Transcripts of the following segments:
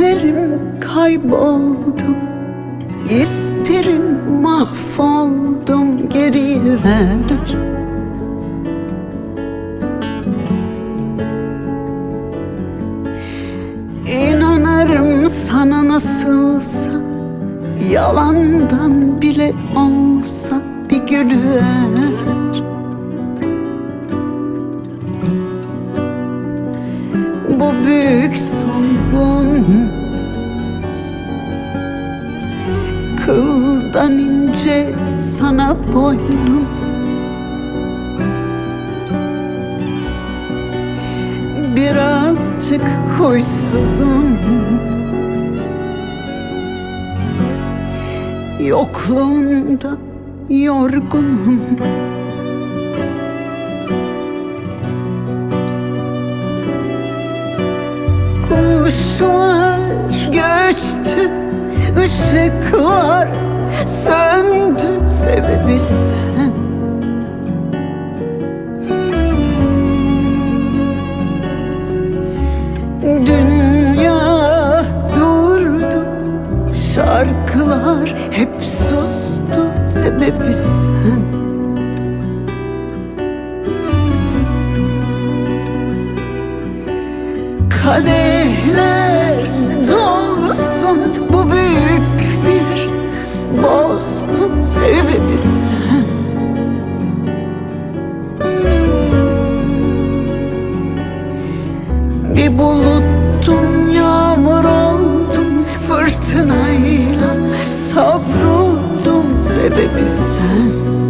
İsterim kayboldum, isterim mahvoldum, geriye ver. İnanırım sana nasılsa, yalandan bile olsa bir gülüver. Bu büyük soygun, kıldan ince sana boynum. Birazcık huysuzum, yokluğunda yorgunum. Kuşlar göçtü, ışıklar söndü, sebebi sen. Dünya durdu, şarkılar hep sustu, sebebi sen. Kadehler dolsun, bu büyük bir bozgun, sebebi sen. Bir buluttum, yağmur oldum, fırtınayla savruldum, sebebi sen.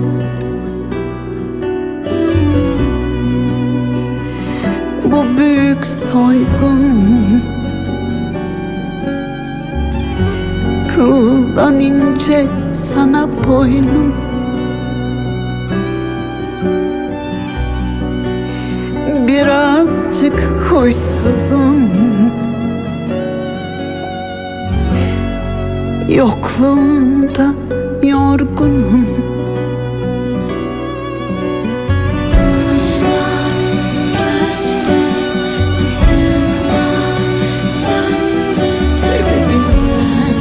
Bu büyük soygun, kıldan ince sana boynum. Birazcık huysuzum, yokluğunda yorgunum. Sebebi sen.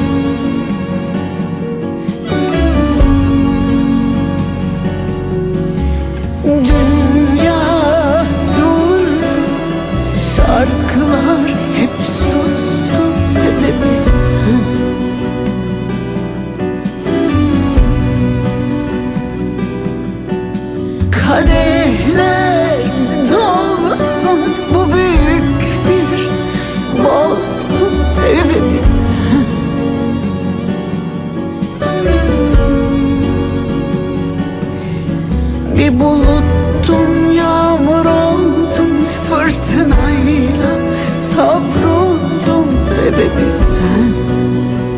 Dünya durdu, şarkılar hep sustu, sebebi sen. Kadehler dolsun, bu büyük bir bozgun, sebebi sen. Bir buluttum, yağmur oldum, fırtınayla savruldum, sebebi sen.